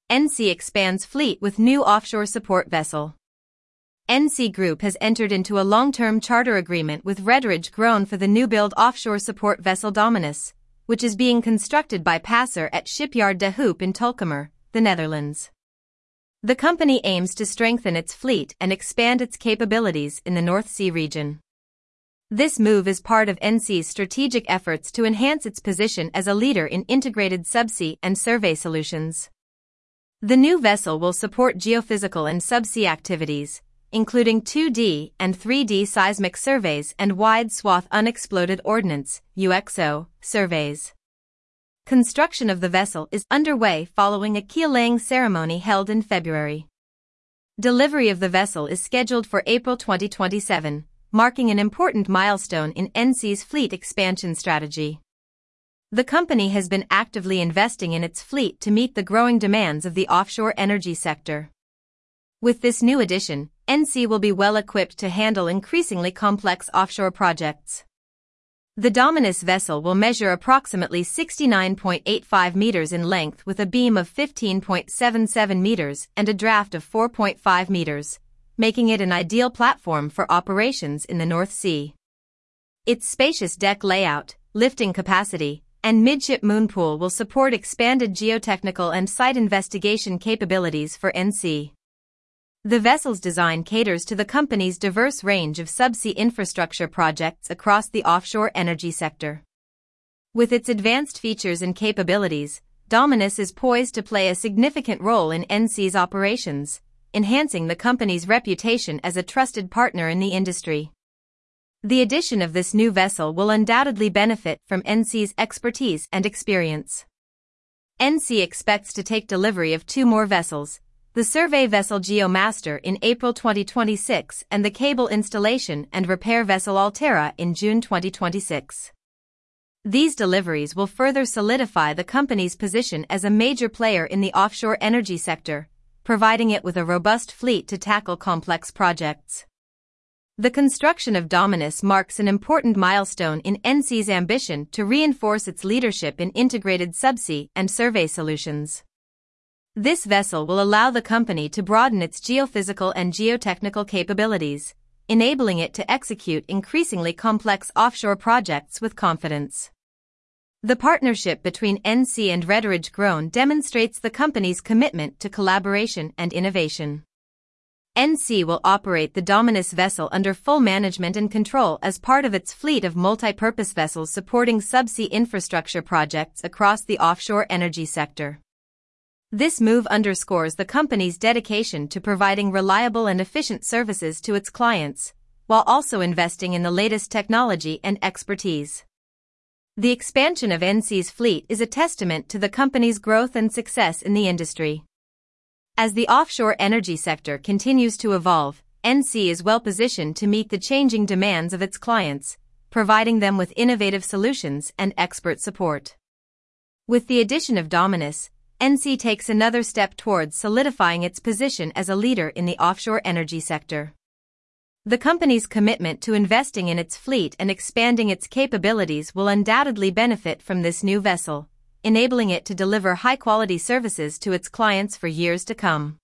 NC expands fleet with new offshore support vessel. NC Group has entered into a long-term charter agreement with Redridge Groen for the new-build offshore support vessel Dominus, which is being constructed by Passer at Shipyard De Hoop in Tulkamer, the Netherlands. The company aims to strengthen its fleet and expand its capabilities in the North Sea region. This move is part of NC's strategic efforts to enhance its position as a leader in integrated subsea and survey solutions. The new vessel will support geophysical and subsea activities, including 2D and 3D seismic surveys and wide swath unexploded ordnance (UXO) surveys. Construction of the vessel is underway following a keel-laying ceremony held in February. Delivery of the vessel is scheduled for April 2027, marking an important milestone in NC's fleet expansion strategy. The company has been actively investing in its fleet to meet the growing demands of the offshore energy sector. With this new addition, NC will be well equipped to handle increasingly complex offshore projects. The Dominus vessel will measure approximately 69.85 meters in length with a beam of 15.77 meters and a draft of 4.5 meters, making it an ideal platform for operations in the North Sea. Its spacious deck layout, lifting capacity, and midship moonpool will support expanded geotechnical and site investigation capabilities for NC. The vessel's design caters to the company's diverse range of subsea infrastructure projects across the offshore energy sector. With its advanced features and capabilities, Dominus is poised to play a significant role in NC's operations, enhancing the company's reputation as a trusted partner in the industry. The addition of this new vessel will undoubtedly benefit from NC's expertise and experience. NC expects to take delivery of 2 more vessels, the survey vessel GeoMaster in April 2026 and the cable installation and repair vessel Altera in June 2026. These deliveries will further solidify the company's position as a major player in the offshore energy sector, providing it with a robust fleet to tackle complex projects. The construction of Dominus marks an important milestone in NC's ambition to reinforce its leadership in integrated subsea and survey solutions. This vessel will allow the company to broaden its geophysical and geotechnical capabilities, enabling it to execute increasingly complex offshore projects with confidence. The partnership between NC and Redridge Groen demonstrates the company's commitment to collaboration and innovation. NC will operate the Dominus vessel under full management and control as part of its fleet of multi-purpose vessels supporting subsea infrastructure projects across the offshore energy sector. This move underscores the company's dedication to providing reliable and efficient services to its clients, while also investing in the latest technology and expertise. The expansion of NC's fleet is a testament to the company's growth and success in the industry. As the offshore energy sector continues to evolve, NC is well positioned to meet the changing demands of its clients, providing them with innovative solutions and expert support. With the addition of Dominus, NC takes another step towards solidifying its position as a leader in the offshore energy sector. The company's commitment to investing in its fleet and expanding its capabilities will undoubtedly benefit from this new vessel, enabling it to deliver high-quality services to its clients for years to come.